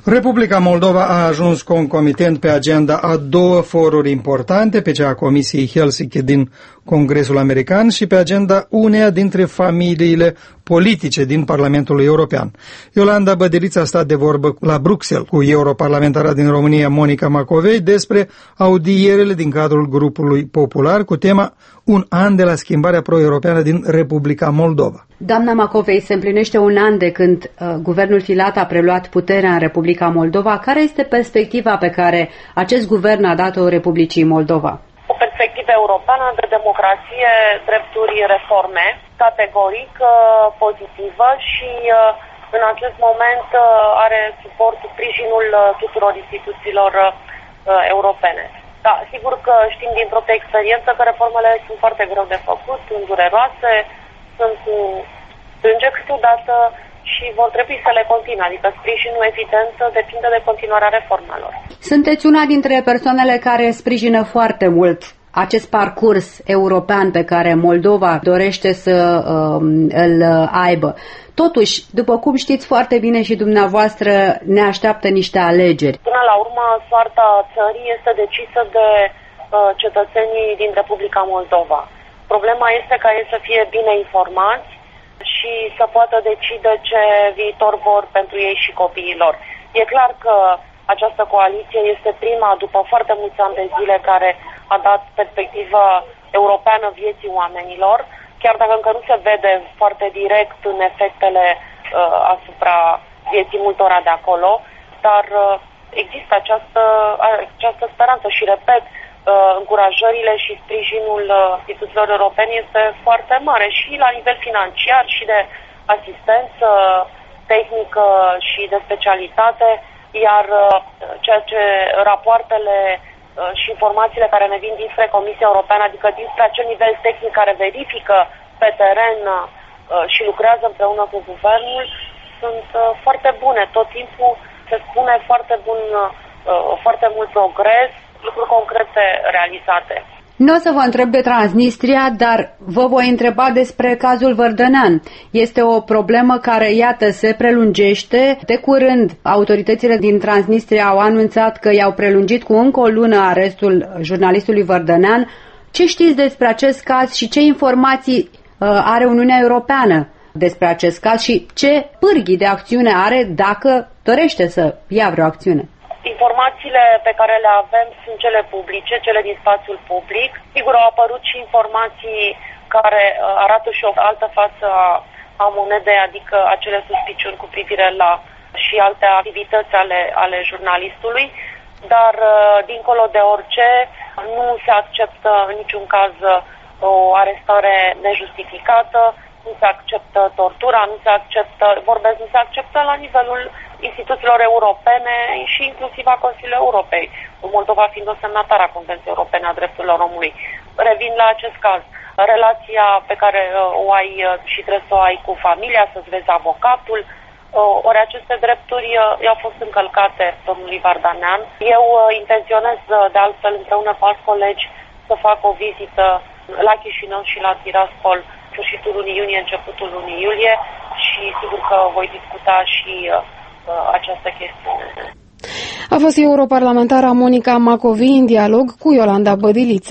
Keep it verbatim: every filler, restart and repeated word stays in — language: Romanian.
Republica Moldova a ajuns concomitent pe agenda a două foruri importante, pe cea a Comisiei Helsinki din Congresul American și pe agenda uneia dintre familiile politice din Parlamentul European. Iolanda Bădeliță a stat de vorbă la Bruxelles cu europarlamentara din România, Monica Macovei, despre audierele din cadrul grupului popular cu tema Un an de la schimbarea pro-europeană din Republica Moldova. Doamna Macovei, se împlinește un an de când uh, guvernul Filat a preluat puterea în Republica Moldova. Care este perspectiva pe care acest guvern a dat-o Republicii Moldova? O perspectivă europeană de democrație, drepturi, reforme, categoric uh, pozitivă și uh, în acest moment uh, are suportul, sprijinul uh, tuturor instituțiilor uh, europene. Da, sigur că știm din propria experiență că reformele sunt foarte greu de făcut, sunt dureroase, sunt cu strânge câteodată și vor trebui să le continue, adică sprijinul evident depinde de continuarea reformelor. Sunteți una dintre persoanele care sprijină foarte mult acest parcurs european pe care Moldova dorește să uh, îl aibă. Totuși, după cum știți foarte bine și dumneavoastră, ne așteaptă niște alegeri. Până la urmă, soarta țării este decisă de uh, cetățenii din Republica Moldova. Problema este ca ei să fie bine informați și să poată decide ce viitor vor pentru ei și copiilor. E clar că această coaliție este prima după foarte mulți ani de zile care a dat perspectiva europeană vieții oamenilor, chiar dacă încă nu se vede foarte direct în efectele uh, asupra vieții multora de acolo, dar uh, există această, această speranță și, repet, uh, încurajările și sprijinul uh, instituțiilor europene este foarte mare și la nivel financiar și de asistență tehnică și de specialitate, iar uh, ceea ce rapoartele și informațiile care ne vin dinspre Comisia Europeană, adică dinspre acel nivel tehnic care verifică pe teren și lucrează împreună cu guvernul, sunt foarte bune. Tot timpul se spune foarte bun, foarte mult progres, lucruri concrete realizate. Nu o să vă întreb de Transnistria, dar vă voi întreba despre cazul Vărdănean. Este o problemă care, iată, se prelungește. De curând, autoritățile din Transnistria au anunțat că i-au prelungit cu încă o lună arestul jurnalistului Vărdănean. Ce știți despre acest caz și ce informații uh, are Uniunea Europeană despre acest caz și ce pârghii de acțiune are dacă dorește să ia vreo acțiune? Informațiile pe care le avem sunt cele publice, cele din spațiul public. Sigur, au apărut și informații care arată și o altă față a, a monedei, adică acele suspiciuni cu privire la și alte activități ale, ale jurnalistului, dar dincolo de orice, nu se acceptă în niciun caz o arestare nejustificată, nu se acceptă tortura, nu se acceptă, vorbesc, nu se acceptă la nivelul instituțiilor europene și inclusiv a Consiliului Europei, Moldova fiind o semnatară a Convenției Europene a Drepturilor Omului. Revin la acest caz. Relația pe care o ai și trebuie să o ai cu familia, să-ți vezi avocatul, ori aceste drepturi i-au fost încălcate domnului Vardanean. Eu intenționez de altfel împreună cu alți colegi să fac o vizită la Chișinău și la Tiraspol sfârșitul lunii iunie, începutul lunii iulie și sigur că voi discuta și uh, această chestiune. A fost europarlamentara Monica Macovei în dialog cu Iolanda Bădeliță.